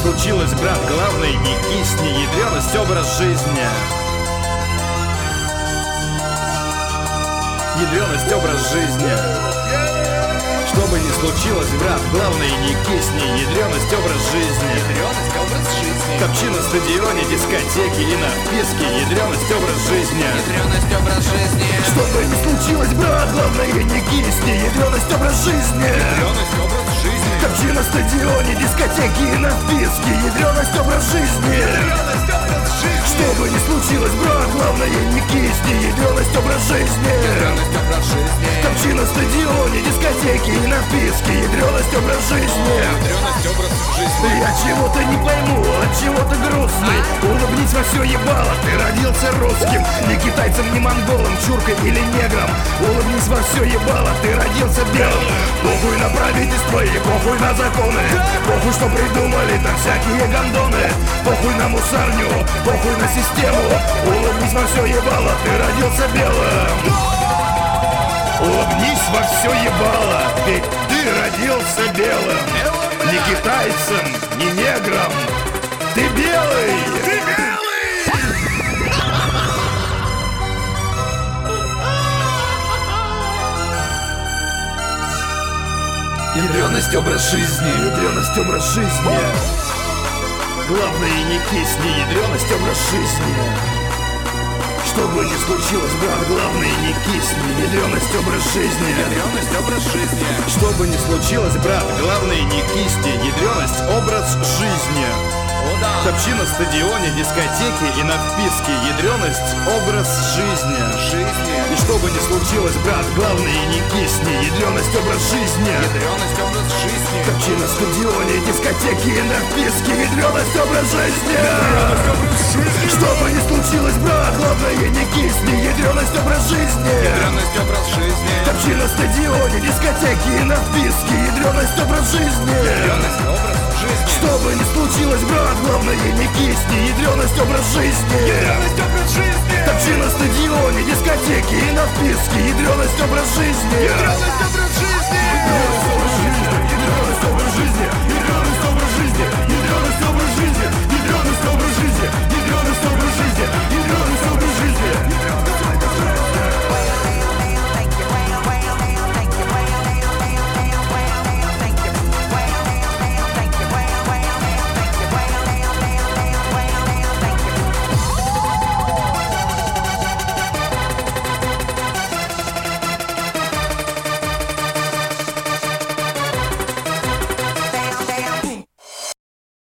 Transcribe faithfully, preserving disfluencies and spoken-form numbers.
случилось, брат, главное не кисни, ядреность образ жизни. Ядреность образ жизни. Что бы ни случилось, брат, главное не кисни, ядреность образ жизни. Ядреность образ жизни. Топчи на стадионе, дискотеке и на вписке, ядреность образ жизни. Ядреность образ жизни. Что бы ни случилось, брат, главное не кисни, ядреность образ жизни. Ядреность образ жизни. Топчи на стадионе, дискотеке и на вписке, ядреность образ жизни. Ядреность образ жизни. Что бы ни случилось, брат, главное не кисни, ядреность образ жизни. Ядреность образ жизни. Топчи на стадионе, дискотеке и на вписке, ядреность образ жизни. Ядреность образ жизни. Я чего-то не пойму, от чего ты грустный. Улыбнись во все ебало, ты родился русским. Не китайцем, не монголом, чуркой или негром. Улыбнись во все ебало, ты родился белым. Похуй на правительство и похуй на законы. Похуй, что придумали там всякие гондоны. Похуй на мусарню, похуй на систему. Улыбнись во все ебало, ты родился белым. Улыбнись во все ебало, ведь ты родился белым. Не китайцем, не негром, ты белый! Ты белый! Ядреность образ жизни, ядреность образ жизни. Главное не кисни, ядреность образ жизни. Что бы ни случилось, брат, главное не кисни, ядреность образ жизни. Ядреность образ жизни. Что бы ни случилось, брат, главное не кисни, ядреность образ жизни. О да. Топчи на стадионе, дискотеке и на вписке, ядреность образ жизни. Жизни. И что бы ни случилось, брат, главное не кисни, ядреность образ жизни. Ядреность образ жизни. Топчи на стадионе, дискотеке и на вписке, ядреность образ жизни. Ядреность образ жизни. Что бы ни случилось, брат, главное не кисни, ядреность образ жизни. Ядреность образ жизни. Топчи на стадионе, дискотеке и на вписке, ядреность образ жизни. Ядреность образ жизни. Что бы ни случилось, брат, главное не кисни, ядреность образ жизни. Ядреность образ жизни. Топчи на стадионе, дискотеке и на вписке, ядреность образ жизни. Ядреность образ жизни.